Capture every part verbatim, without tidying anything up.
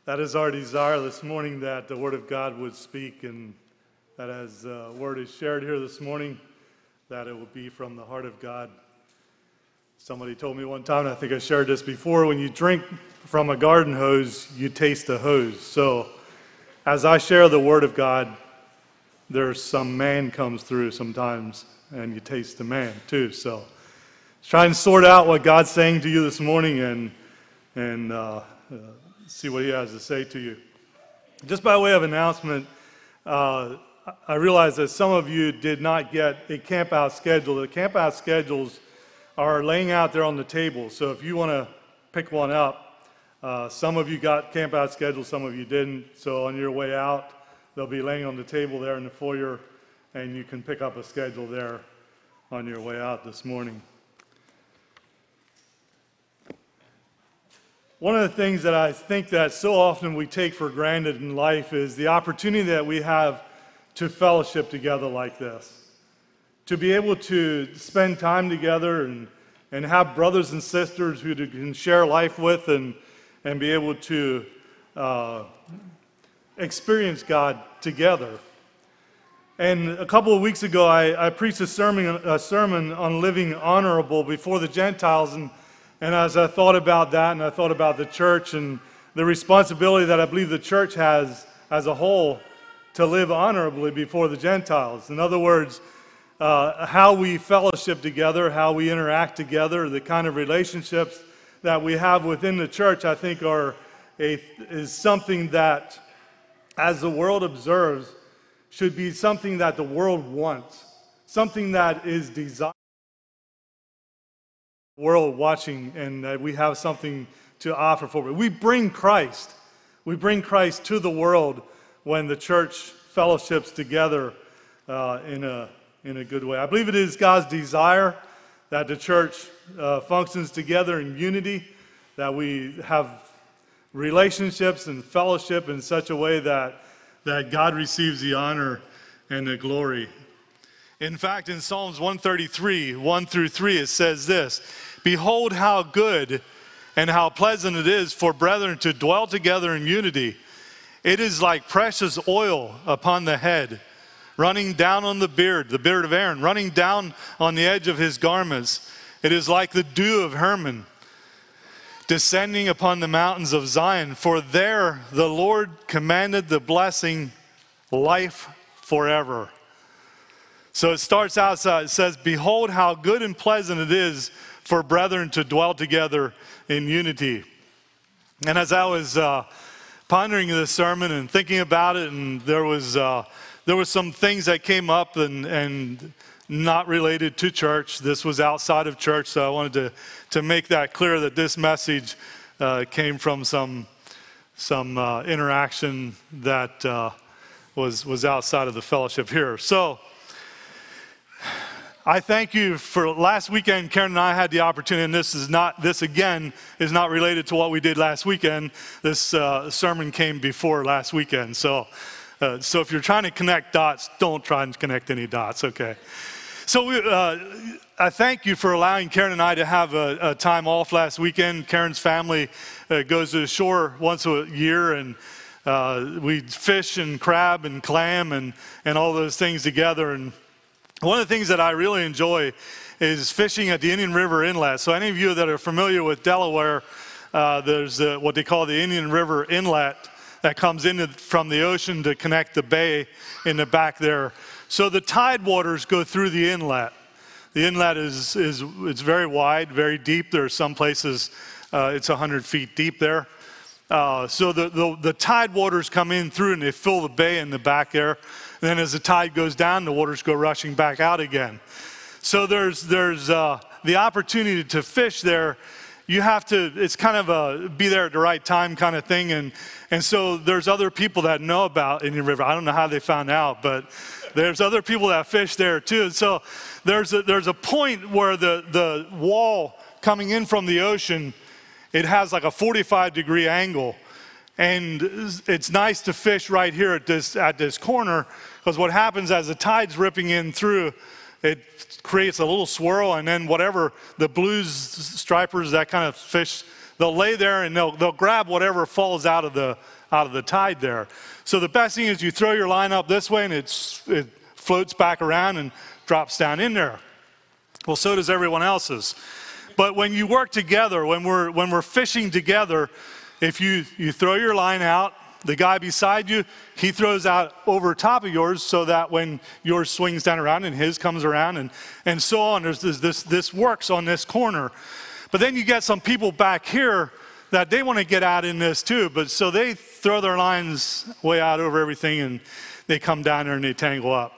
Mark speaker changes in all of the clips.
Speaker 1: That is our desire this morning, that the Word of God would speak, and that as the Word is shared here this morning, that it will be from the heart of God. Somebody told me one time, and I think I shared this before, when you drink from a garden hose, you taste the hose. So as I share the Word of God, there's some man comes through sometimes, and you taste the man too. So try and sort out what God's saying to you this morning, and and uh, uh, see what he has to say to you. Just by way of announcement, uh, I realize that some of you did not get a camp out schedule. The camp out schedules are laying out there on the table. So if you want to pick one up, uh, some of you got camp out schedules, some of you didn't. So on your way out, they'll be laying on the table there in the foyer, and you can pick up a schedule there on your way out this morning. One of the things that I think that so often we take for granted in life is the opportunity that we have to fellowship together like this. To be able to spend time together and, and have brothers and sisters who you can share life with, and, and be able to uh, experience God together. And a couple of weeks ago, I, I preached a sermon, a sermon on living honorable before the Gentiles, and And as I thought about that, and I thought about the church and the responsibility that I believe the church has as a whole to live honorably before the Gentiles. In other words, uh, how we fellowship together, how we interact together, the kind of relationships that we have within the church, I think are a, is something that, as the world observes, should be something that the world wants, something that is desired. World watching, and that we have something to offer for it. We bring Christ. We bring Christ to the world when the church fellowships together uh, in a in a good way. I believe it is God's desire that the church uh, functions together in unity, that we have relationships and fellowship in such a way that that God receives the honor and the glory. In fact, in Psalms one thirty-three, one through three, it says this: "Behold how good and how pleasant it is for brethren to dwell together in unity. It is like precious oil upon the head, running down on the beard, the beard of Aaron, running down on the edge of his garments. It is like the dew of Hermon, descending upon the mountains of Zion. For there the Lord commanded the blessing, life forever." So it starts out, it says, "Behold how good and pleasant it is for brethren to dwell together in unity." And as I was uh, pondering this sermon and thinking about it, and there was uh, there was some things that came up and, and not related to church. This was outside of church, so I wanted to, to make that clear, that this message uh, came from some, some uh, interaction that uh, was, was outside of the fellowship here. So I thank you for last weekend. Karen and I had the opportunity, and this is not, this again is not related to what we did last weekend. This uh, sermon came before last weekend. So, uh, so if you're trying to connect dots, don't try and connect any dots, okay? So we, uh, I thank you for allowing Karen and I to have a, a time off last weekend. Karen's family uh, goes to the shore once a year, and uh, we fish and crab and clam and, and all those things together. And one of the things that I really enjoy is fishing at the Indian River Inlet. So any of you that are familiar with Delaware, uh, there's uh, what they call the Indian River Inlet that comes in from the ocean to connect the bay in the back there. So the tide waters go through the inlet. The inlet is, is it's very wide, very deep. There are some places uh, it's one hundred feet deep there. Uh, so the, the, the tide waters come in through, and they fill the bay in the back there. And then as the tide goes down, the waters go rushing back out again. So there's there's uh, the opportunity to fish there. You have to, it's kind of a be there at the right time kind of thing. And, and so there's other people that know about Indian River. I don't know how they found out, but there's other people that fish there too. And so there's a, there's a point where the, the wall coming in from the ocean, it has like a forty-five degree angle. And it's nice to fish right here at this at this corner, because what happens as the tide's ripping in through, it creates a little swirl, and then whatever the blues, stripers, that kind of fish, they'll lay there and they'll they'll grab whatever falls out of the out of the tide there. So the best thing is you throw your line up this way and it's, it floats back around and drops down in there. Well, so does everyone else's. But when you work together, when we're, when we're fishing together, if you, you throw your line out, the guy beside you, he throws out over top of yours so that when yours swings down around and his comes around and, and so on, there's this, this, this works on this corner. But then you get some people back here that they want to get out in this too, but so they throw their lines way out over everything and they come down there and they tangle up.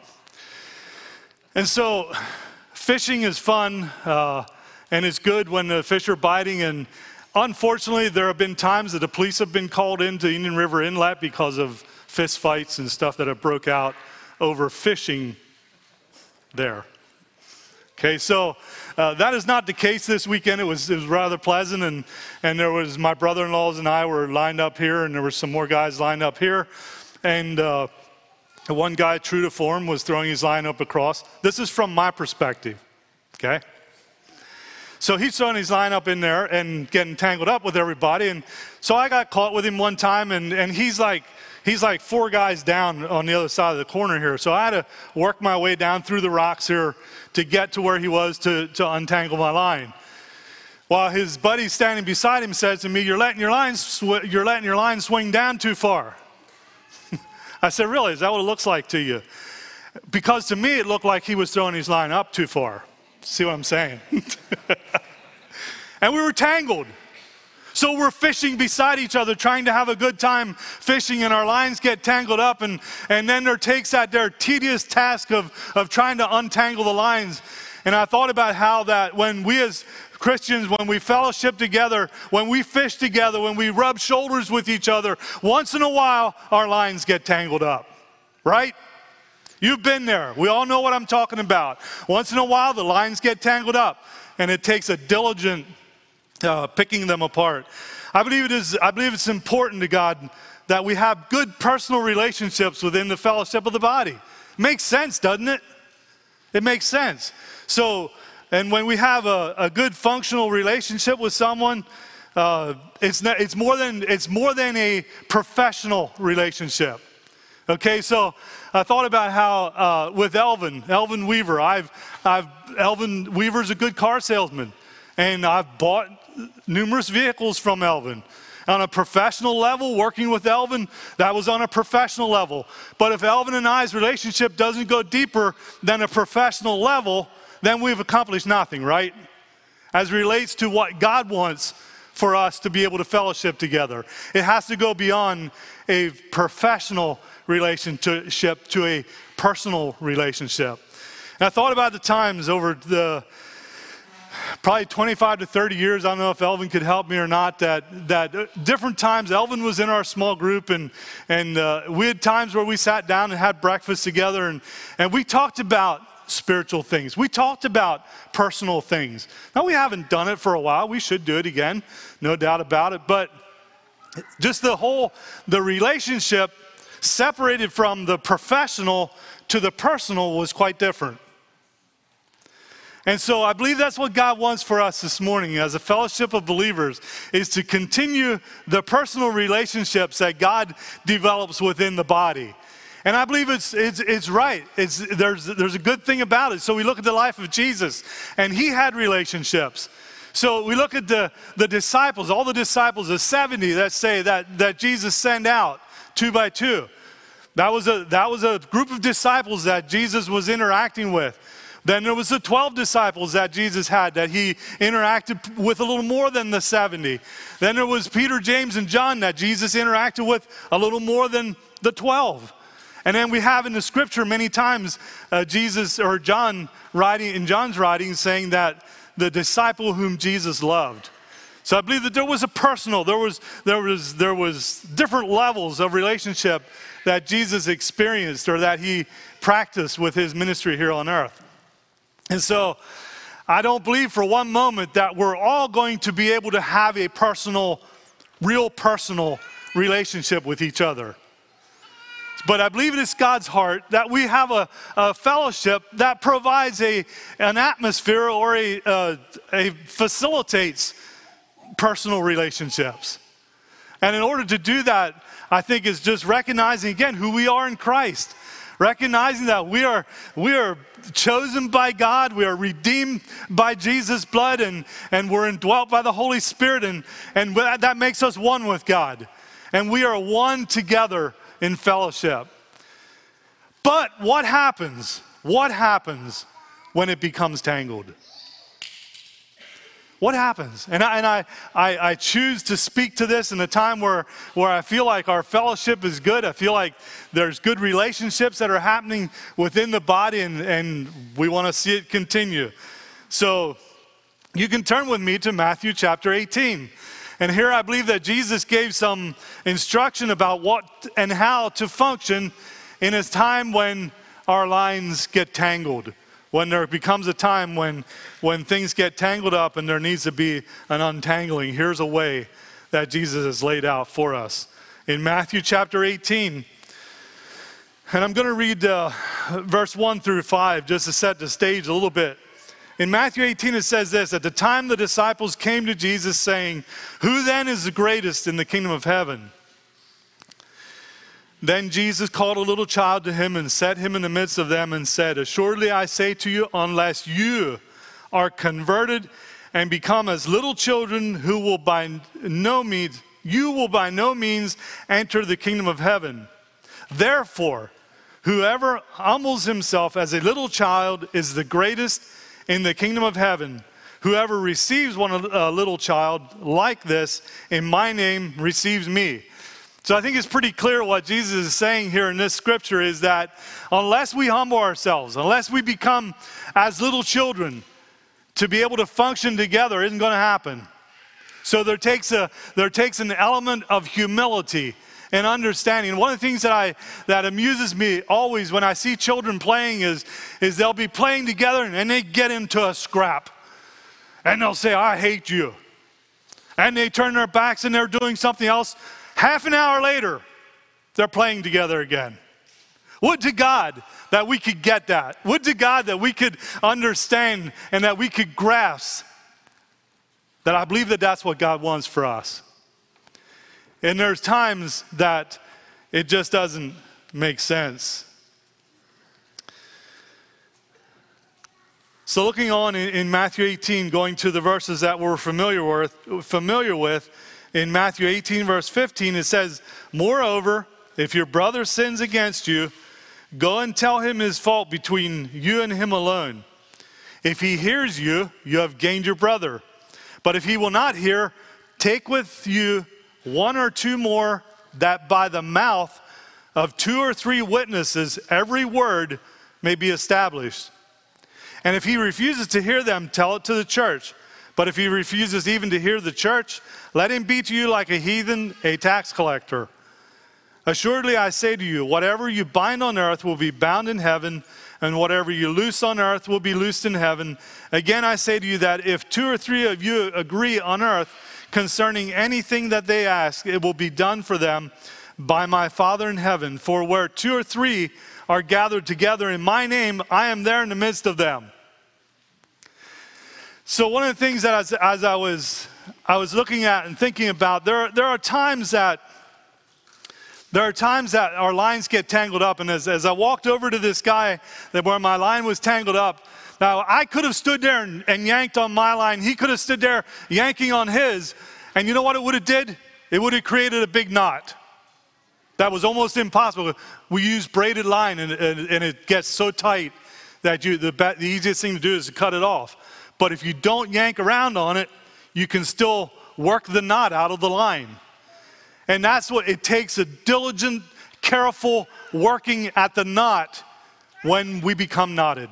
Speaker 1: And so fishing is fun, uh, and it's good when the fish are biting. And unfortunately, there have been times that the police have been called into Indian River Inlet because of fist fights and stuff that have broke out over fishing there. Okay, so uh, that is not the case this weekend. It was, it was rather pleasant, and, and there was my brother-in-laws and I were lined up here, and there were some more guys lined up here. And uh, one guy, true to form, was throwing his line up across. This is from my perspective, okay? So he's throwing his line up in there and getting tangled up with everybody. And so I got caught with him one time, and, and he's like he's like four guys down on the other side of the corner here. So I had to work my way down through the rocks here to get to where he was to, to untangle my line. While his buddy standing beside him says to me, you're letting your line, sw- you're letting your line swing down too far. I said, really, is that what it looks like to you? Because to me, it looked like he was throwing his line up too far. See what I'm saying? And we were tangled. So we're fishing beside each other, trying to have a good time fishing, and our lines get tangled up, and, and then there takes that their tedious task of, of trying to untangle the lines. And I thought about how that when we as Christians, when we fellowship together, when we fish together, when we rub shoulders with each other, once in a while, our lines get tangled up, right? You've been there. We all know what I'm talking about. Once in a while, the lines get tangled up, and it takes a diligent uh, picking them apart. I believe it is. I believe it's important to God that we have good personal relationships within the fellowship of the body. Makes sense, doesn't it? It makes sense. So, and when we have a, a good functional relationship with someone, uh, it's not, it's more than it's more than a professional relationship. Okay, so I thought about how uh, with Elvin, Elvin Weaver, I've, I've, Elvin Weaver's a good car salesman, and I've bought numerous vehicles from Elvin. On a professional level, working with Elvin, that was on a professional level. But if Elvin and I's relationship doesn't go deeper than a professional level, then we've accomplished nothing, right? As relates to what God wants for us to be able to fellowship together. It has to go beyond a professional relationship to a personal relationship. And I thought about the times over the probably twenty-five to thirty years, I don't know if Elvin could help me or not, that, that different times, Elvin was in our small group, and, and uh, we had times where we sat down and had breakfast together, and, and we talked about spiritual things. We talked about personal things. Now, we haven't done it for a while. We should do it again, no doubt about it. But just the whole, the relationship separated from the professional to the personal was quite different. And so I believe that's what God wants for us this morning as a fellowship of believers, is to continue the personal relationships that God develops within the body. And I believe it's it's it's right. It's there's there's a good thing about it. So we look at the life of Jesus, and he had relationships. So we look at the, the disciples, all the disciples, the seventy that say that, that Jesus sent out two by two. That was a that was a group of disciples that Jesus was interacting with. Then there was the twelve disciples that Jesus had that he interacted with a little more than the seventy. Then there was Peter, James, and John that Jesus interacted with a little more than the twelve. And then we have in the scripture many times uh, Jesus or John writing in John's writing saying that the disciple whom Jesus loved. So I believe that there was a personal, there was there was there was different levels of relationship that Jesus experienced or that he practiced with his ministry here on earth. And so I don't believe for one moment that we're all going to be able to have a personal, real personal relationship with each other. But I believe it is God's heart that we have a, a fellowship that provides a, an atmosphere or a, uh, a facilitates personal relationships. And in order to do that, I think is just recognizing again who we are in Christ. Recognizing that we are, we are chosen by God, we are redeemed by Jesus' blood, and, and we're indwelt by the Holy Spirit, and, and that makes us one with God. And we are one together in fellowship. But what happens? What happens when it becomes tangled? What happens? And I, and I, I, I choose to speak to this in a time where, where I feel like our fellowship is good. I feel like there's good relationships that are happening within the body, and, and we want to see it continue. So you can turn with me to Matthew chapter eighteen. And here I believe that Jesus gave some instruction about what and how to function in a time when our lines get tangled. When there becomes a time when, when things get tangled up and there needs to be an untangling. Here's a way that Jesus has laid out for us. In Matthew chapter eighteen, and I'm going to read uh, verse one through five just to set the stage a little bit. In Matthew eighteen it says this, "At the time the disciples came to Jesus saying, 'Who then is the greatest in the kingdom of heaven?' Then Jesus called a little child to him and set him in the midst of them and said, 'Assuredly I say to you, unless you are converted and become as little children, who will by no means, you will by no means enter the kingdom of heaven. Therefore, whoever humbles himself as a little child is the greatest in the kingdom of heaven. Whoever receives one a little child like this in my name receives me.'" So I think it's pretty clear what Jesus is saying here in this scripture is that unless we humble ourselves, unless we become as little children, to be able to function together isn't going to happen. So there takes a there takes an element of humility and understanding. And one of the things that I that amuses me always when I see children playing is, is they'll be playing together and they get into a scrap. And they'll say, "I hate you." And they turn their backs and they're doing something else. Half an hour later, they're playing together again. Would to God that we could get that. Would to God that we could understand and that we could grasp that I believe that that's what God wants for us. And there's times that it just doesn't make sense. So looking on in, in Matthew eighteen, going to the verses that we're familiar with, familiar with, in Matthew eighteen, verse fifteen, it says, "Moreover, if your brother sins against you, go and tell him his fault between you and him alone. If he hears you, you have gained your brother. But if he will not hear, take with you one or two more, that by the mouth of two or three witnesses every word may be established. And if he refuses to hear them, tell it to the church. But if he refuses even to hear the church, let him be to you like a heathen, a tax collector. Assuredly I say to you, whatever you bind on earth will be bound in heaven, and whatever you loose on earth will be loosed in heaven. Again I say to you that if two or three of you agree on earth concerning anything that they ask, it will be done for them by my Father in heaven. For where two or three are gathered together in my name, I am there in the midst of them." So one of the things that as, as I was I was looking at and thinking about, there, there are times that there are times that our lines get tangled up. And as, as I walked over to this guy that where my line was tangled up, now I could have stood there and, and yanked on my line. He could have stood there yanking on his. And you know what it would have did? It would have created a big knot. That was almost impossible. We use braided line and, and, and it gets so tight that you, the, the easiest thing to do is to cut it off. But if you don't yank around on it, you can still work the knot out of the line. And that's what it takes, a diligent, careful working at the knot when we become knotted.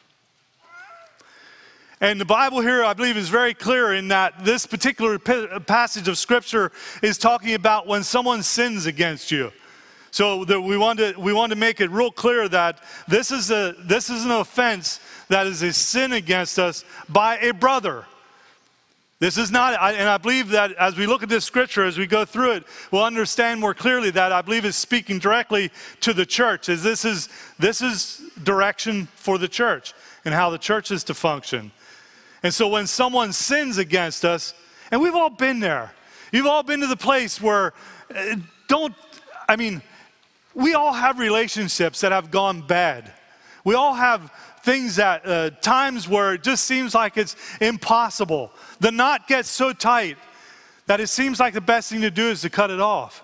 Speaker 1: And the Bible here, I believe, is very clear in that this particular passage of Scripture is talking about when someone sins against you. So the, we want to we want to make it real clear that this is a this is an offense that is a sin against us by a brother. This is not, and I believe that as we look at this scripture, as we go through it, we'll understand more clearly that I believe is speaking directly to the church. As this is this is direction for the church and how the church is to function. And so when someone sins against us, and we've all been there, you've all been to the place where uh, don't I mean, we all have relationships that have gone bad. We all have things that, uh, times where it just seems like it's impossible. The knot gets so tight that it seems like the best thing to do is to cut it off.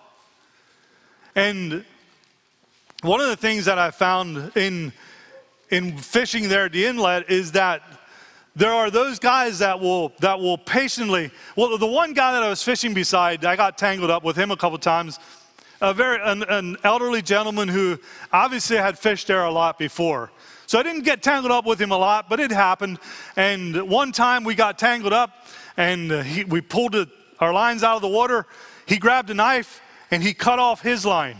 Speaker 1: And one of the things that I found in, in fishing there at the inlet is that there are those guys that will that will patiently, well, the one guy that I was fishing beside, I got tangled up with him a couple times, a very an, an elderly gentleman who obviously had fished there a lot before. So I didn't get tangled up with him a lot, but it happened. And one time we got tangled up, and he, we pulled it, our lines out of the water. He grabbed a knife, and he cut off his line.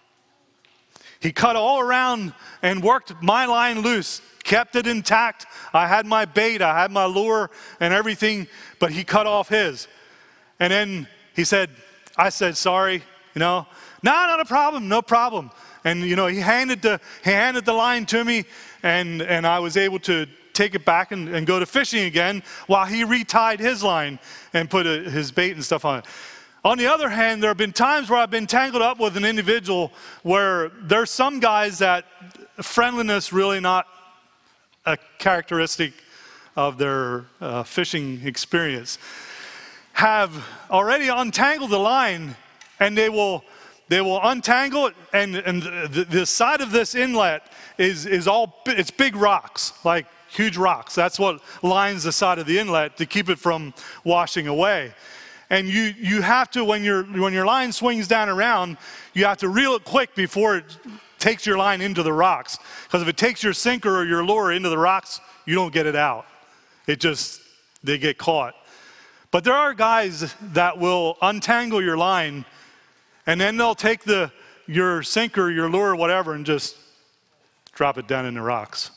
Speaker 1: He cut all around and worked my line loose, kept it intact. I had my bait, I had my lure and everything, but he cut off his. And then he said, I said, sorry, you know, no, not a problem, no problem. And, you know, he handed the, he handed the line to me, and, and I was able to take it back and, and go to fishing again while he retied his line and put a, his bait and stuff on it. On the other hand, there have been times where I've been tangled up with an individual where there's some guys that friendliness really not a characteristic of their uh, fishing experience, have already untangled the line, and they will they will untangle it, and, and the, the side of this inlet is, is all, it's big rocks, like huge rocks. That's what lines the side of the inlet to keep it from washing away. And you, you have to, when, your when your line swings down around, you have to reel it quick before it takes your line into the rocks. Because if it takes your sinker or your lure into the rocks, you don't get it out. It just, they get caught. But there are guys that will untangle your line, and then they'll take the your sinker, your lure, whatever, and just drop it down in the rocks.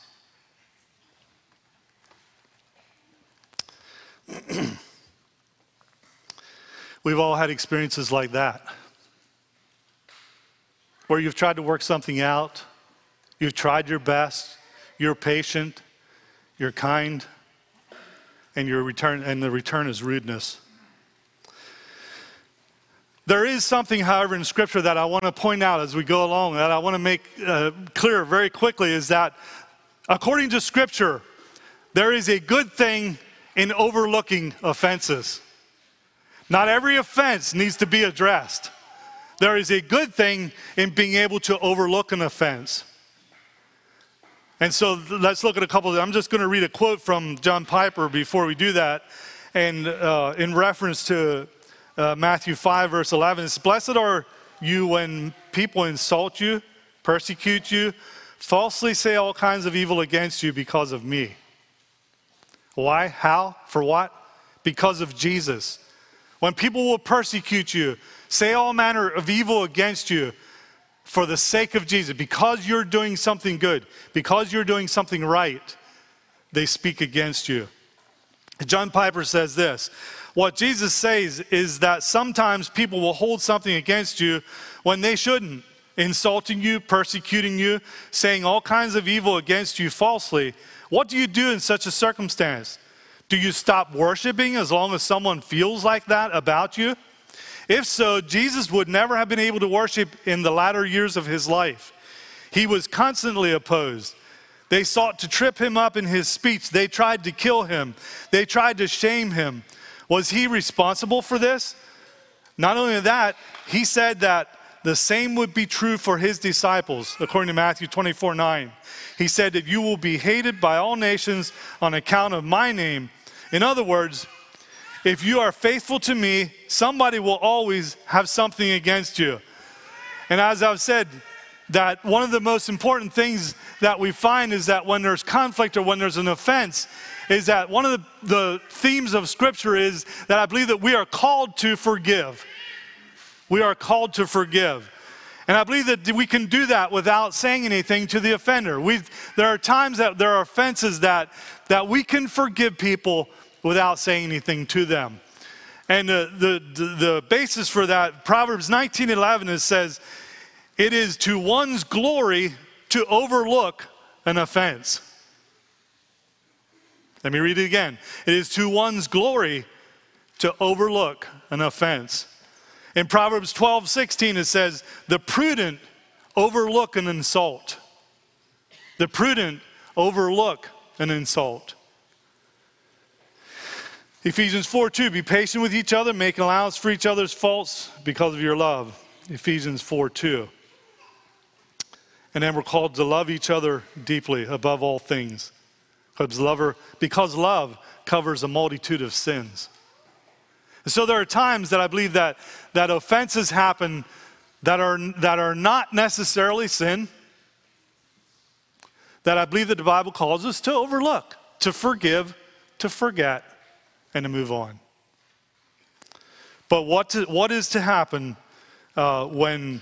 Speaker 1: We've all had experiences like that, where you've tried to work something out, you've tried your best, you're patient, you're kind, and your return and the return is rudeness. There is something, however, in Scripture that I want to point out as we go along, that I want to make uh, clear very quickly, is that according to Scripture, there is a good thing in overlooking offenses. Not every offense needs to be addressed. There is a good thing in being able to overlook an offense. And so let's look at a couple of, I'm just going to read a quote from John Piper before we do that. And uh, in reference to uh, Matthew five, verse eleven, it's, blessed are you when people insult you, persecute you, falsely say all kinds of evil against you because of me. Why? How? For what? Because of Jesus. When people will persecute you, say all manner of evil against you for the sake of Jesus, because you're doing something good, because you're doing something right, they speak against you. John Piper says this, what Jesus says is that sometimes people will hold something against you when they shouldn't, insulting you, persecuting you, saying all kinds of evil against you falsely. What do you do in such a circumstance? Do you stop worshiping as long as someone feels like that about you? If so, Jesus would never have been able to worship in the latter years of his life. He was constantly opposed. They sought to trip him up in his speech. They tried to kill him. They tried to shame him. Was he responsible for this? Not only that, he said that the same would be true for his disciples, according to Matthew twenty-four nine. He said that you will be hated by all nations on account of my name. In other words, if you are faithful to me, somebody will always have something against you. And as I've said, that one of the most important things that we find is that when there's conflict or when there's an offense, is that one of the, the themes of Scripture is that I believe that we are called to forgive. We are called to forgive. And I believe that we can do that without saying anything to the offender. We've, there are times that there are offenses that, that we can forgive people without saying anything to them. And the, the, the basis for that, Proverbs nineteen eleven, it says, it is to one's glory to overlook an offense. Let me read it again. It is to one's glory to overlook an offense. In Proverbs twelve sixteen, it says, the prudent overlook an insult. The prudent overlook an insult. Ephesians four two, be patient with each other, make allowance for each other's faults because of your love. Ephesians four two. And then we're called to love each other deeply above all things. Because love, because love covers a multitude of sins. And so there are times that I believe that, that offenses happen that are, that are not necessarily sin, that I believe that the Bible calls us to overlook, to forgive, to forget, and to move on. But what, to, what is to happen uh, when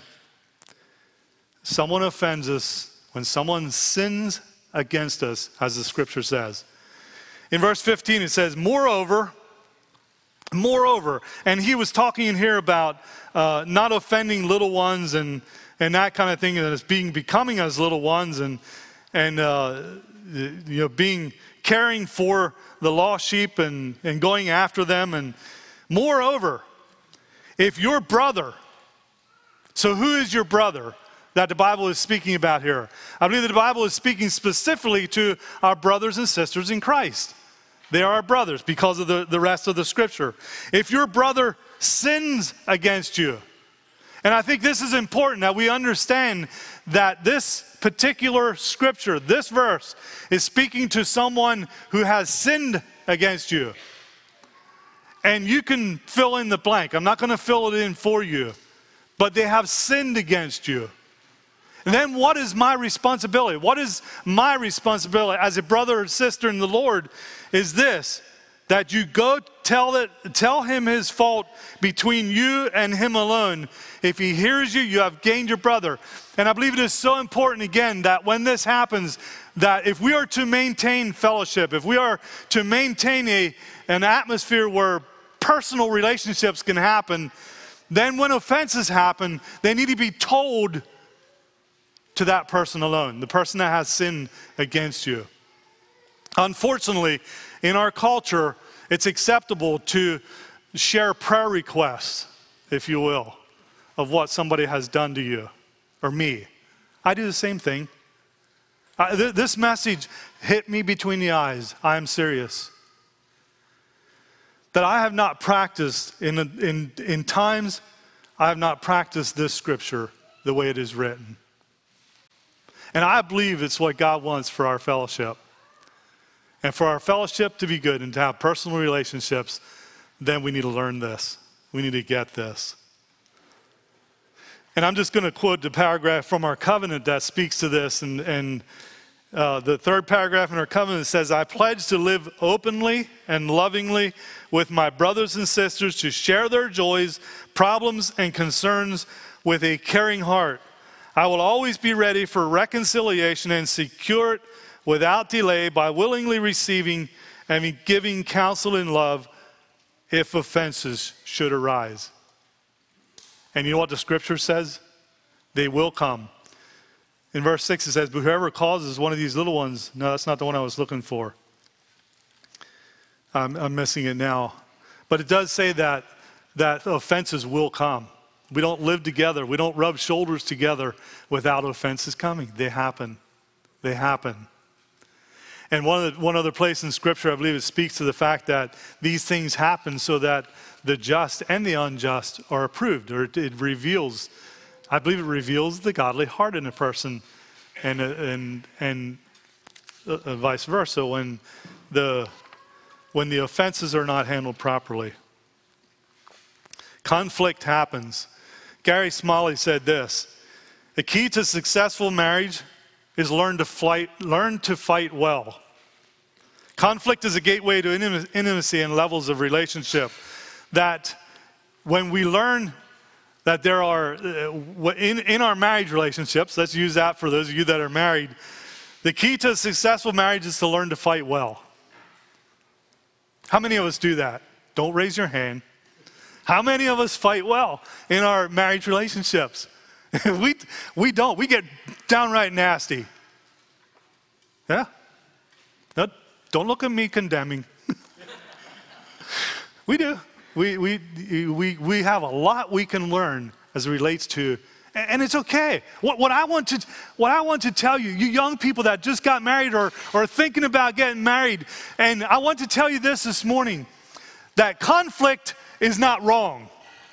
Speaker 1: someone offends us, when someone sins against us, as the scripture says? In verse fifteen, it says, moreover, moreover, and he was talking in here about uh, not offending little ones and, and that kind of thing, and it's being becoming as little ones and, and uh, you know, being, caring for the lost sheep and, and going after them. And moreover, if your brother, so who is your brother that the Bible is speaking about here? I believe that the Bible is speaking specifically to our brothers and sisters in Christ. They are our brothers because of the, the rest of the scripture. If your brother sins against you, and I think this is important that we understand that this particular scripture, this verse, is speaking to someone who has sinned against you. And you can fill in the blank. I'm not going to fill it in for you. But they have sinned against you. And then what is my responsibility? What is my responsibility as a brother or sister in the Lord is this, that you go tell it, tell him his fault between you and him alone. If he hears you, you have gained your brother. And I believe it is so important, again, that when this happens, that if we are to maintain fellowship, if we are to maintain a, an atmosphere where personal relationships can happen, then when offenses happen, they need to be told to that person alone, the person that has sinned against you. Unfortunately, in our culture, it's acceptable to share prayer requests, if you will, of what somebody has done to you or me. I do the same thing. I, th- this message hit me between the eyes. I am serious. That I have not practiced, in, in, in times, I have not practiced this scripture the way it is written. And I believe it's what God wants for our fellowship. And for our fellowship to be good and to have personal relationships, then we need to learn this. We need to get this. And I'm just going to quote the paragraph from our covenant that speaks to this. And, and uh, the third paragraph in our covenant says, I pledge to live openly and lovingly with my brothers and sisters, to share their joys, problems, and concerns with a caring heart. I will always be ready for reconciliation and secure it without delay by willingly receiving and giving counsel in love if offenses should arise. And you know what the scripture says? They will come. In verse six it says, but whoever causes one of these little ones, no, that's not the one I was looking for. I'm, I'm missing it now. But it does say that, that offenses will come. We don't live together. We don't rub shoulders together without offenses coming. They happen. They happen. And one, of the, one other place in Scripture, I believe it speaks to the fact that these things happen so that the just and the unjust are approved, or it, it reveals, I believe it reveals the godly heart in a person, and, and, and uh, vice versa when the, when the offenses are not handled properly. Conflict happens. Gary Smalley said this, the key to successful marriage is learn to fight, learn to fight well. Conflict is a gateway to intimacy and levels of relationship. That when we learn that there are, in, in our marriage relationships, let's use that for those of you that are married, the key to a successful marriage is to learn to fight well. How many of us do that? Don't raise your hand. How many of us fight well in our marriage relationships? we, we don't. We get downright nasty. Yeah? No, don't look at me condemning. We do. We, we, we, we have a lot we can learn as it relates to, and it's okay. What, what, I want to, what I want to tell you, you young people that just got married or, or thinking about getting married, and I want to tell you this this morning, that conflict is not wrong.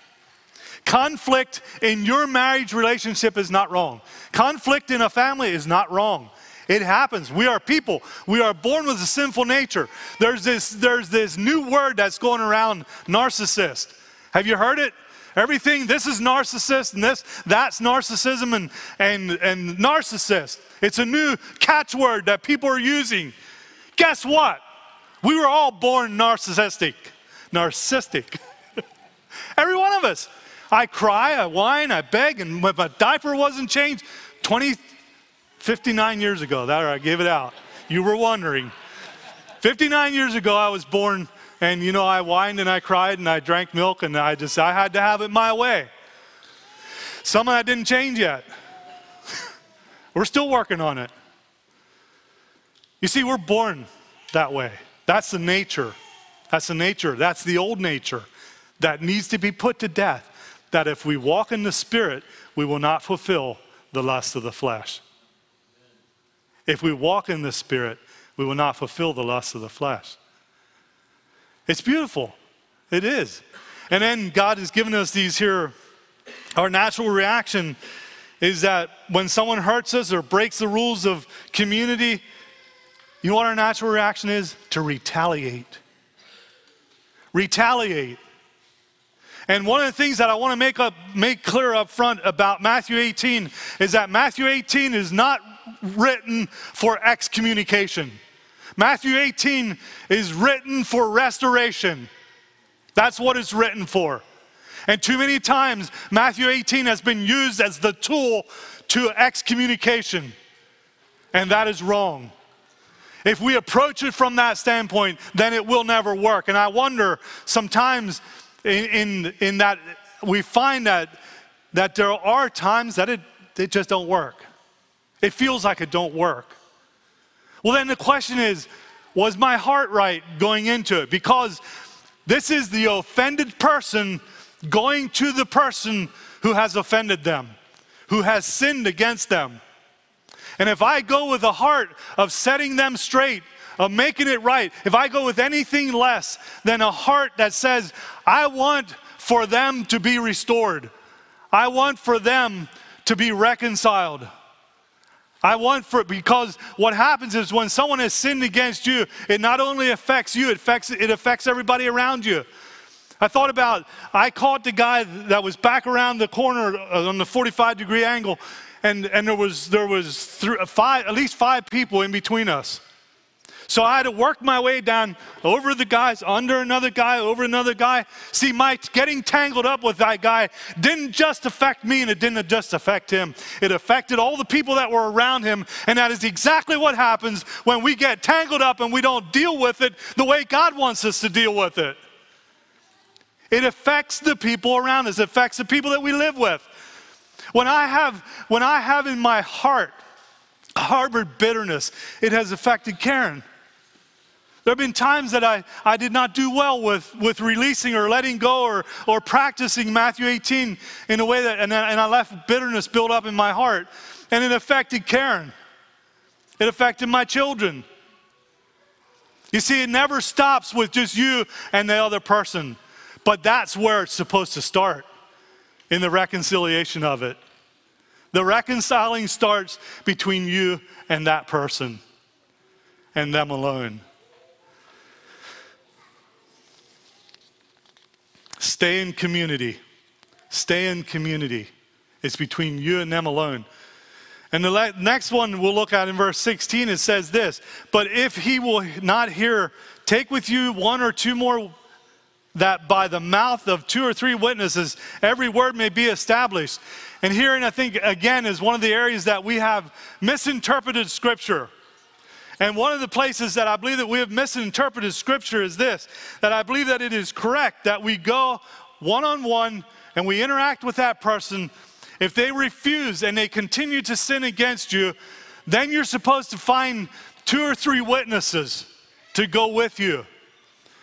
Speaker 1: Conflict in your marriage relationship is not wrong. Conflict in a family is not wrong. It happens. We are people. We are born with a sinful nature. There's this, there's this new word that's going around, narcissist. Have you heard it? Everything, this is narcissist, and this, that's narcissism, and, and, and narcissist. It's a new catchword that people are using. Guess what? We were all born narcissistic. Narcissistic. Every one of us. I cry, I whine, I beg, and if my diaper wasn't changed, twenty, fifty-nine years ago, that I gave it out. You were wondering. fifty-nine years ago, I was born, and you know, I whined and I cried and I drank milk, and I just, I had to have it my way. Some of that didn't change yet. We're still working on it. You see, we're born that way. That's the nature. That's the nature. That's the old nature that needs to be put to death. That if we walk in the Spirit, we will not fulfill the lust of the flesh. If we walk in the Spirit, we will not fulfill the lust of the flesh. It's beautiful. It is. And then God has given us these here. Our natural reaction is that when someone hurts us or breaks the rules of community, you know what our natural reaction is? To retaliate. Retaliate. And one of the things that I want to make up, make clear up front about Matthew eighteen is that Matthew eighteen is not written for excommunication. Matthew eighteen is written for restoration. That's what it's written for. And too many times, Matthew eighteen has been used as the tool to excommunication. And that is wrong. If we approach it from that standpoint, then it will never work. And I wonder sometimes in, in, in that we find that, that there are times that it, it just don't work. It feels like it don't work. Well, then the question is, was my heart right going into it? Because this is the offended person going to the person who has offended them, who has sinned against them. And if I go with a heart of setting them straight, of making it right, if I go with anything less than a heart that says, I want for them to be restored, I want for them to be reconciled, I want for, because what happens is when someone has sinned against you, it not only affects you, it affects, it affects everybody around you. I thought about, I caught the guy that was back around the corner on the forty-five degree angle, and, and there was, there was three, five, at least five people in between us. So I had to work my way down over the guys, under another guy, over another guy. See, my getting tangled up with that guy didn't just affect me, and it didn't just affect him. It affected all the people that were around him, and that is exactly what happens when we get tangled up and we don't deal with it the way God wants us to deal with it. It affects the people around us. It affects the people that we live with. When I have, when I have in my heart harbored bitterness, it has affected Karen. There have been times that I, I did not do well with, with releasing or letting go or, or practicing Matthew eighteen in a way that, and, and I left bitterness build up in my heart. And it affected Karen. It affected my children. You see, it never stops with just you and the other person. But that's where it's supposed to start, in the reconciliation of it. The reconciling starts between you and that person and them alone. Stay in community. Stay in community. It's between you and them alone. And the le- next one we'll look at in verse sixteen, it says this, but if he will not hear, take with you one or two more, that by the mouth of two or three witnesses, every word may be established. And herein, I think, again, is one of the areas that we have misinterpreted Scripture. And one of the places that I believe that we have misinterpreted Scripture is this, that I believe that it is correct that we go one-on-one and we interact with that person. If they refuse and they continue to sin against you, then you're supposed to find two or three witnesses to go with you.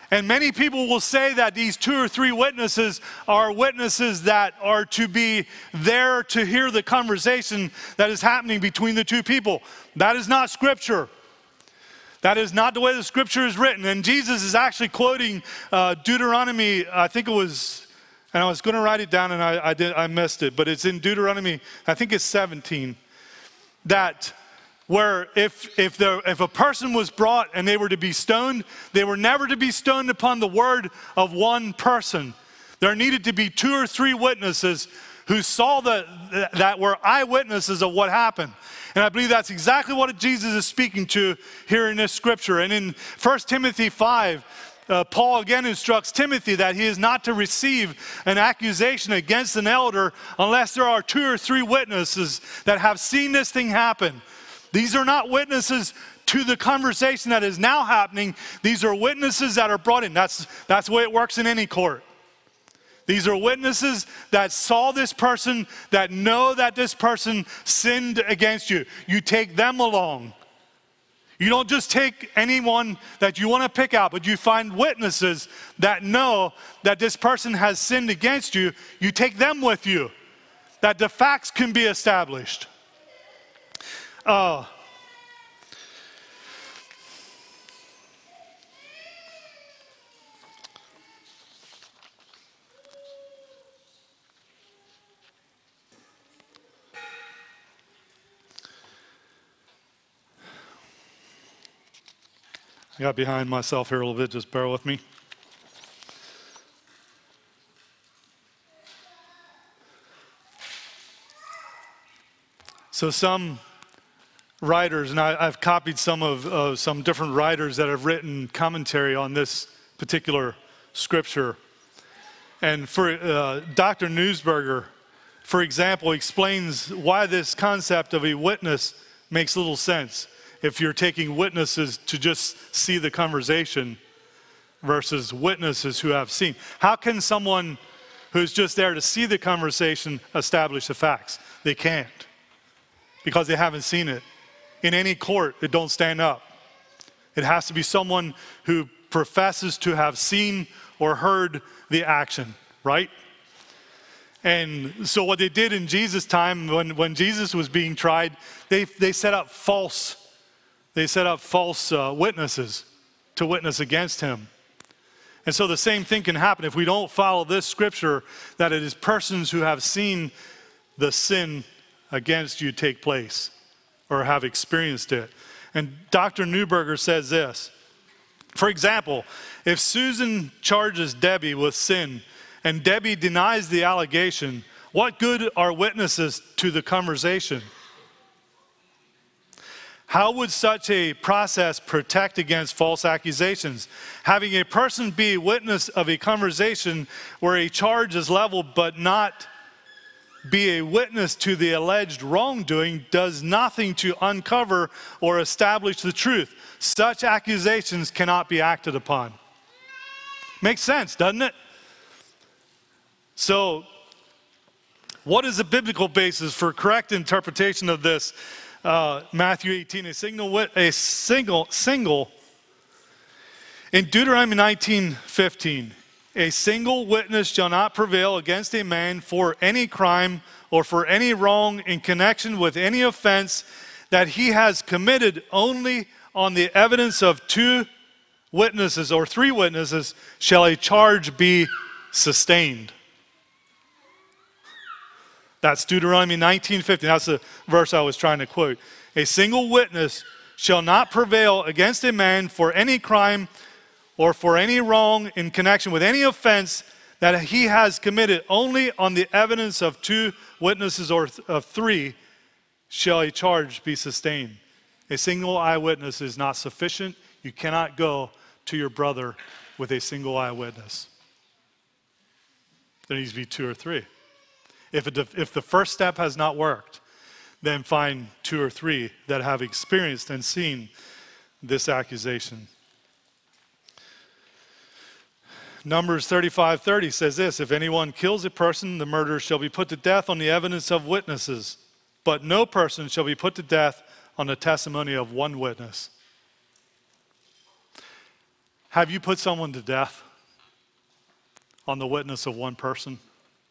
Speaker 1: And many people will say that these two or three witnesses are witnesses that are to be there to hear the conversation that is happening between the two people. That is not Scripture. That is not the way the Scripture is written. And Jesus is actually quoting uh, Deuteronomy, I think it was, and I was going to write it down and I, I, did, I missed it, but it's in Deuteronomy, I think it's seventeen, that where if, if, there, if a person was brought and they were to be stoned, they were never to be stoned upon the word of one person. There needed to be two or three witnesses who saw the, that were eyewitnesses of what happened. And I believe that's exactly what Jesus is speaking to here in this scripture. And in First Timothy five, uh, Paul again instructs Timothy that he is not to receive an accusation against an elder unless there are two or three witnesses that have seen this thing happen. These are not witnesses to the conversation that is now happening. These are witnesses that are brought in. That's, that's the way it works in any court. These are witnesses that saw this person, that know that this person sinned against you. You take them along. You don't just take anyone that you want to pick out, but you find witnesses that know that this person has sinned against you. You take them with you, that the facts can be established. Uh, I got behind myself here a little bit, just bear with me. So some writers, and I, I've copied some of uh, some different writers that have written commentary on this particular scripture. And for uh, Doctor Newsberger, for example, explains why this concept of a witness makes little sense if you're taking witnesses to just see the conversation versus witnesses who have seen. How can someone who's just there to see the conversation establish the facts? They can't, because they haven't seen it. In any court, it don't stand up. It has to be someone who professes to have seen or heard the action, right? And so what they did in Jesus' time, when, when Jesus was being tried, they, they set up false, they set up false uh, witnesses to witness against him. And so the same thing can happen if we don't follow this scripture, that it is persons who have seen the sin against you take place or have experienced it. And Doctor Newberger says this. For example, if Susan charges Debbie with sin and Debbie denies the allegation, what good are witnesses to the conversation? How would such a process protect against false accusations? Having a person be a witness of a conversation where a charge is leveled but not be a witness to the alleged wrongdoing does nothing to uncover or establish the truth. Such accusations cannot be acted upon. Makes sense, doesn't it? So, what is the biblical basis for correct interpretation of this? Uh, Matthew eighteen, a single, wit- a single, single, in Deuteronomy nineteen fifteen, a single witness shall not prevail against a man for any crime or for any wrong in connection with any offense that he has committed. Only on the evidence of two witnesses or three witnesses shall a charge be sustained. That's Deuteronomy nineteen fifteen. That's the verse I was trying to quote. A single witness shall not prevail against a man for any crime or for any wrong in connection with any offense that he has committed. Only on the evidence of two witnesses or th- of three shall a charge be sustained. A single eyewitness is not sufficient. You cannot go to your brother with a single eyewitness. There needs to be two or three. If, it, if the first step has not worked, then find two or three that have experienced and seen this accusation. Numbers thirty-five thirty says this, if anyone kills a person, the murderer shall be put to death on the evidence of witnesses, but no person shall be put to death on the testimony of one witness. Have you put someone to death on the witness of one person?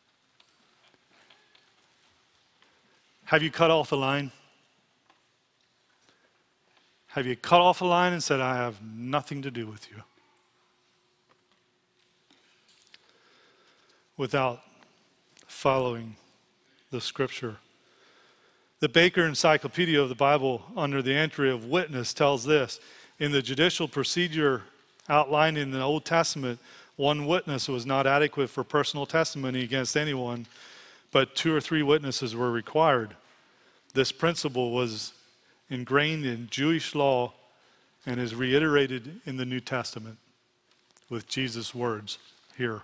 Speaker 1: Have you cut off a line? Have you cut off a line and said, I have nothing to do with you? Without following the scripture. The Baker Encyclopedia of the Bible, under the entry of witness, tells this: in the judicial procedure outlined in the Old Testament, one witness was not adequate for personal testimony against anyone, but two or three witnesses were required. This principle was ingrained in Jewish law and is reiterated in the New Testament with Jesus' words here.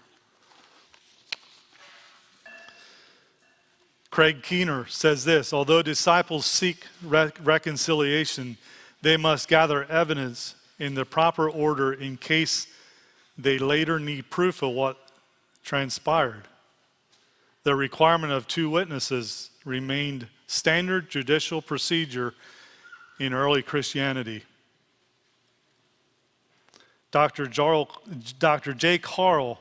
Speaker 1: Craig Keener says this: although disciples seek rec- reconciliation, they must gather evidence in the proper order in case they later need proof of what transpired. The requirement of two witnesses remained standard judicial procedure in early Christianity. Doctor Jarl, Doctor J. Carl,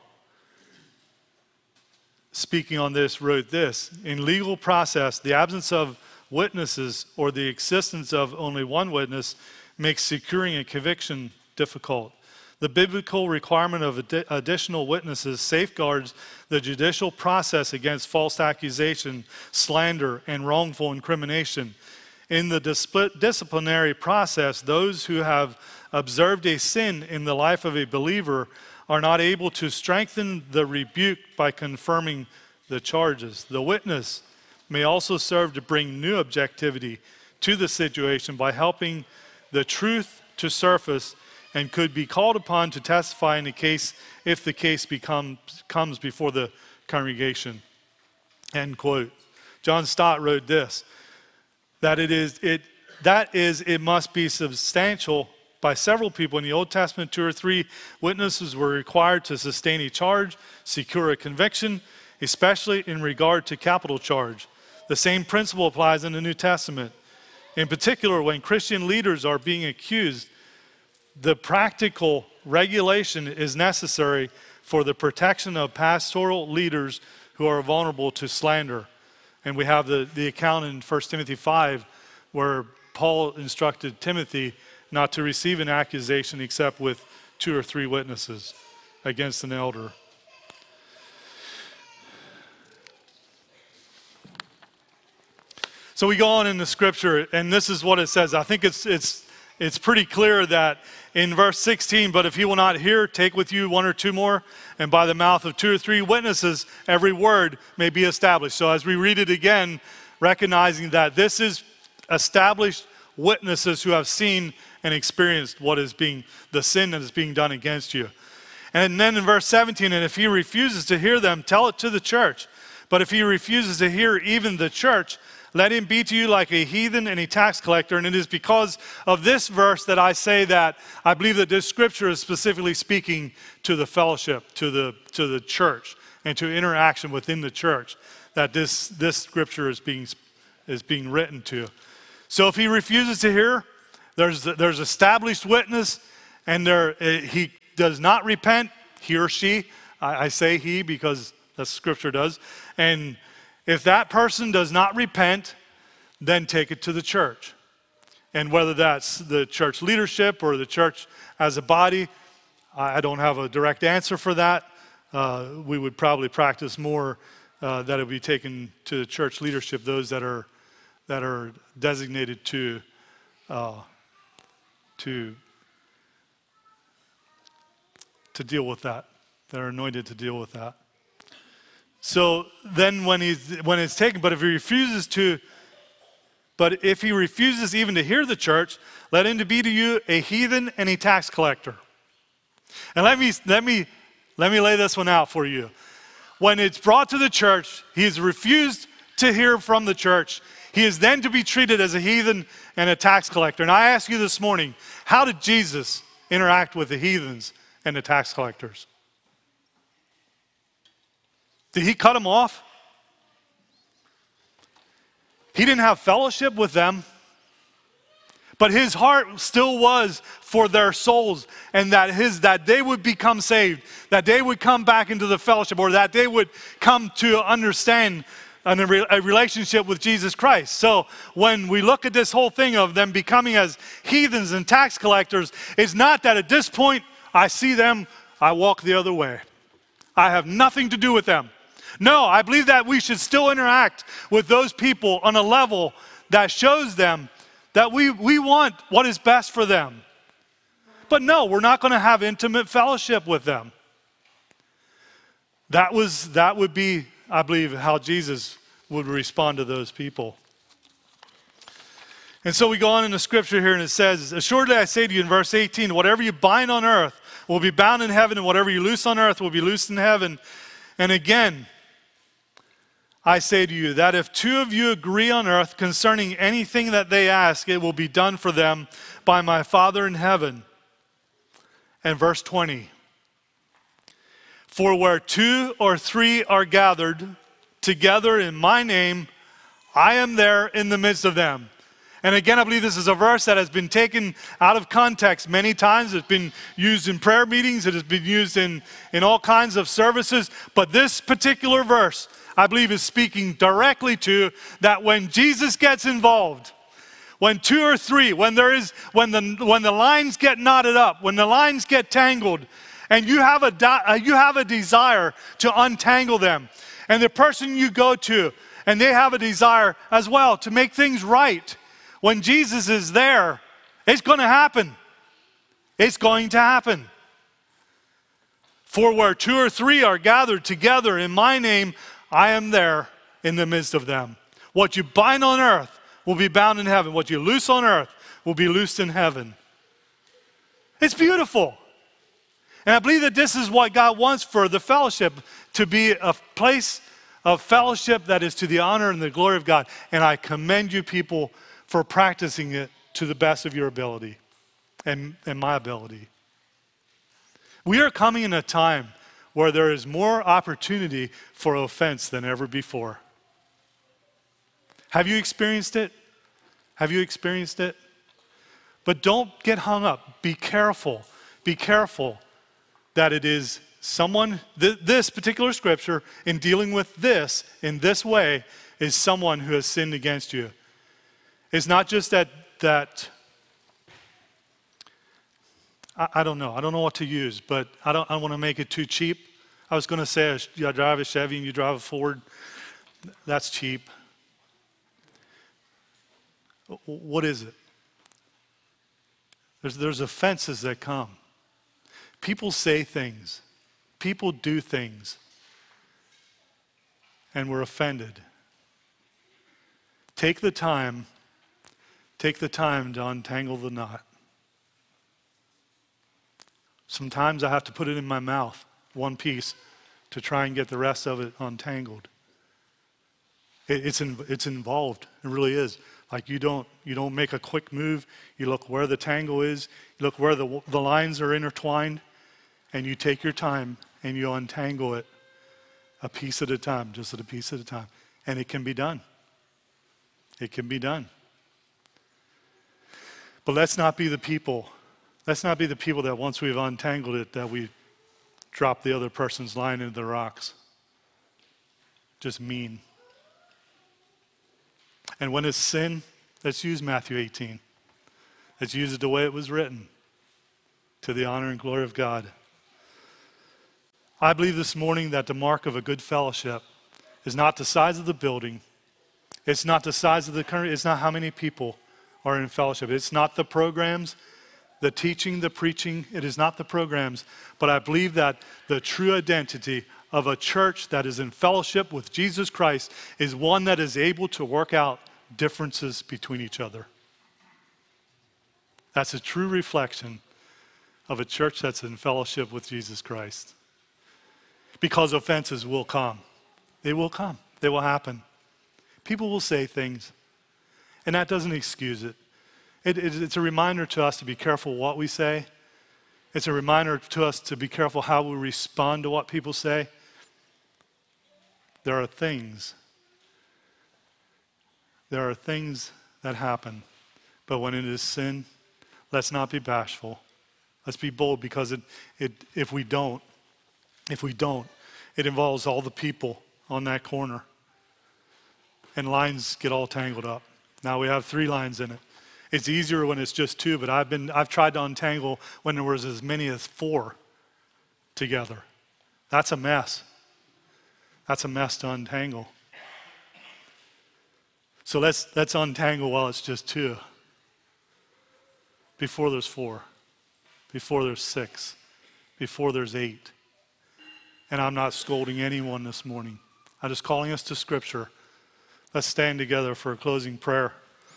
Speaker 1: speaking on this, wrote this: in legal process, the absence of witnesses or the existence of only one witness makes securing a conviction difficult. The biblical requirement of ad- additional witnesses safeguards the judicial process against false accusation, slander, and wrongful incrimination. In the dis- disciplinary process, those who have observed a sin in the life of a believer are not able to strengthen the rebuke by confirming the charges. The witness may also serve to bring new objectivity to the situation by helping the truth to surface, and could be called upon to testify in the case if the case becomes comes before the congregation. End quote. John Stott wrote this: that it is it that is it must be substantial by several people. In the Old Testament, two or three witnesses were required to sustain a charge, secure a conviction, especially in regard to capital charge. The same principle applies in the New Testament. In particular, when Christian leaders are being accused, the practical regulation is necessary for the protection of pastoral leaders who are vulnerable to slander. And we have the, the account in First Timothy five where Paul instructed Timothy not to receive an accusation except with two or three witnesses against an elder. So we go on in the scripture, and this is what it says. I think it's it's it's pretty clear that in verse sixteen, but if he will not hear, take with you one or two more, and by the mouth of two or three witnesses, every word may be established. So as we read it again, recognizing that this is established witnesses who have seen and experienced what is being, the sin that is being done against you. And then in verse seventeen, and if he refuses to hear them, tell it to the church. But if he refuses to hear even the church, let him be to you like a heathen and a tax collector. And it is because of this verse that I say that I believe that this scripture is specifically speaking to the fellowship, to the to the church, and to interaction within the church, that this this scripture is being is being written to. So if he refuses to hear, there's there's established witness, and there he does not repent, he or she. I, I say he because the scripture does, and if that person does not repent, then take it to the church. And whether that's the church leadership or the church as a body, I don't have a direct answer for that. Uh, we would probably practice more uh, that it would be taken to the church leadership, those that are that are designated to uh, to to deal with that, that are anointed to deal with that. So then when he's when it's taken, but if he refuses to, but if he refuses even to hear the church, let him to be to you a heathen and a tax collector. And let me let me let me lay this one out for you. When it's brought to the church, he is refused to hear from the church. He is then to be treated as a heathen and a tax collector. And I ask you this morning, how did Jesus interact with the heathens and the tax collectors? Did he cut them off? He didn't have fellowship with them. But his heart still was for their souls, and that his that they would become saved, that they would come back into the fellowship, or that they would come to understand a relationship with Jesus Christ. So when we look at this whole thing of them becoming as heathens and tax collectors, it's not that at this point I see them, I walk the other way. I have nothing to do with them. No, I believe that we should still interact with those people on a level that shows them that we, we want what is best for them. But no, we're not going to have intimate fellowship with them. That was that would be, I believe, how Jesus would respond to those people. And so we go on in the scripture here, and it says, assuredly I say to you in verse eighteen, whatever you bind on earth will be bound in heaven, and whatever you loose on earth will be loosed in heaven. And again, I say to you that if two of you agree on earth concerning anything that they ask, it will be done for them by my Father in heaven. And verse twenty, for where two or three are gathered together in my name, I am there in the midst of them. And again, I believe this is a verse that has been taken out of context many times. It's been used in prayer meetings. It has been used in, in all kinds of services. But this particular verse, I believe, is speaking directly to that when Jesus gets involved, when two or three, when there is, when the when the lines get knotted up, when the lines get tangled, and you have a you have a desire to untangle them, and the person you go to, and they have a desire as well to make things right. When Jesus is there, it's going to happen. It's going to happen. For where two or three are gathered together in my name, I am there in the midst of them. What you bind on earth will be bound in heaven. What you loose on earth will be loosed in heaven. It's beautiful. And I believe that this is what God wants for the fellowship, to be a place of fellowship that is to the honor and the glory of God. And I commend you people for practicing it to the best of your ability and, and my ability. We are coming in a time where there is more opportunity for offense than ever before. Have you experienced it? Have you experienced it? But don't get hung up. Be careful. Be careful that it is someone, th- this particular scripture, in dealing with this in this way, is someone who has sinned against you. It's not just that, that I, I don't know. I don't know what to use, but I don't, I don't want to make it too cheap. I was going to say, I drive a Chevy and you drive a Ford. That's cheap. What is it? There's, there's offenses that come. People say things. People do things. And we're offended. Take the time, take the time to untangle the knot. Sometimes I have to put it in my mouth, one piece, to try and get the rest of it untangled. It, it's in, it's involved. It really is. Like you don't you don't make a quick move. You look where the tangle is. You look where the the lines are intertwined, and you take your time and you untangle it, a piece at a time, just at a piece at a time, and it can be done. It can be done. But let's not be the people. Let's not be the people that once we've untangled it, that we drop the other person's line into the rocks. Just mean. And when it's sin, let's use Matthew eighteen. Let's use it the way it was written, to the honor and glory of God. I believe this morning that the mark of a good fellowship is not the size of the building. It's not the size of the country. It's not how many people are in fellowship. It's not the programs, the teaching, the preaching. It is not the programs. But I believe that the true identity of a church that is in fellowship with Jesus Christ is one that is able to work out differences between each other. That's a true reflection of a church that's in fellowship with Jesus Christ. Because offenses will come. They will come. They will happen. People will say things, and that doesn't excuse it. It, it. It's a reminder to us to be careful what we say. It's a reminder to us to be careful how we respond to what people say. There are things, there are things that happen But when it is sin, let's not be bashful. Let's be bold, because it, it, if we don't, if we don't, it involves all the people on that corner. And lines get all tangled up. Now we have three lines in it. It's easier when it's just two, but I've been I've tried to untangle when there was as many as four together. That's a mess. That's a mess to untangle. So let's let's untangle while it's just two. Before there's four. Before there's six. Before there's eight. And I'm not scolding anyone this morning. I'm just calling us to Scripture. Let's stand together for a closing prayer.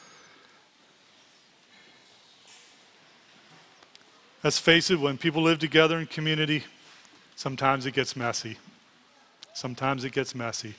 Speaker 1: Let's face it, when people live together in community, sometimes it gets messy. Sometimes it gets messy.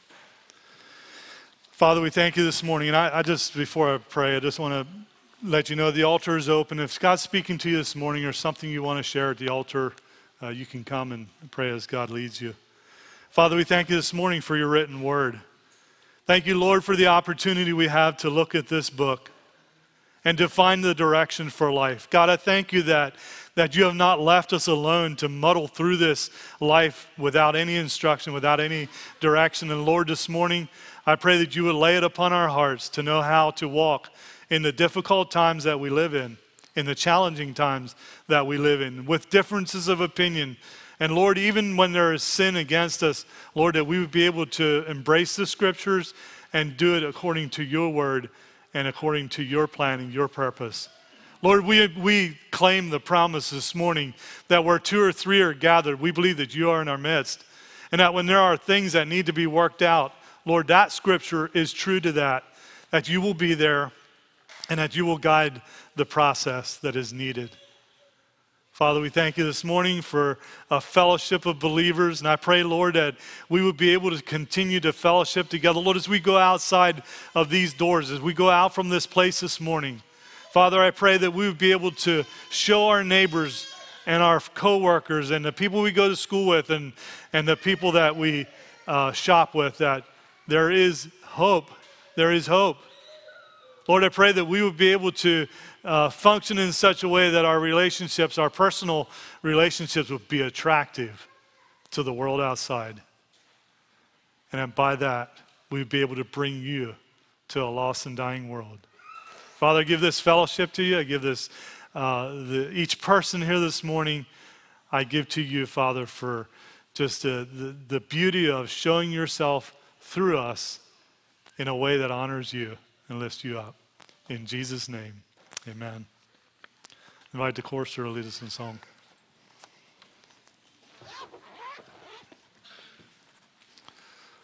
Speaker 1: Father, we thank you this morning. And I, I just, before I pray, I just want to let you know the altar is open. If God's speaking to you this morning or something you want to share at the altar, uh, you can come and pray as God leads you. Father, we thank you this morning for your written word. Thank you, Lord, for the opportunity we have to look at this book and to find the direction for life. God, I thank you that, that you have not left us alone to muddle through this life without any instruction, without any direction. And Lord, this morning, I pray that you would lay it upon our hearts to know how to walk in the difficult times that we live in, in the challenging times that we live in, with differences of opinion. And Lord, even when there is sin against us, Lord, that we would be able to embrace the Scriptures and do it according to your word and according to your plan and your purpose. Lord, we, we claim the promise this morning that where two or three are gathered, we believe that you are in our midst. And that when there are things that need to be worked out, Lord, that Scripture is true to that, that you will be there and that you will guide the process that is needed. Father, we thank you this morning for a fellowship of believers, and I pray, Lord, that we would be able to continue to fellowship together. Lord, as we go outside of these doors, as we go out from this place this morning, Father, I pray that we would be able to show our neighbors and our coworkers and the people we go to school with and, and the people that we uh, shop with that there is hope. There is hope. Lord, I pray that we would be able to uh, function in such a way that our relationships, our personal relationships, would be attractive to the world outside. And that by that, we would be able to bring you to a lost and dying world. Father, I give this fellowship to you. I give this, uh, the, each person here this morning, I give to you, Father, for just uh, the, the beauty of showing yourself through us in a way that honors you and lifts you up. In Jesus' name, amen. Invite the chorus to lead us in song.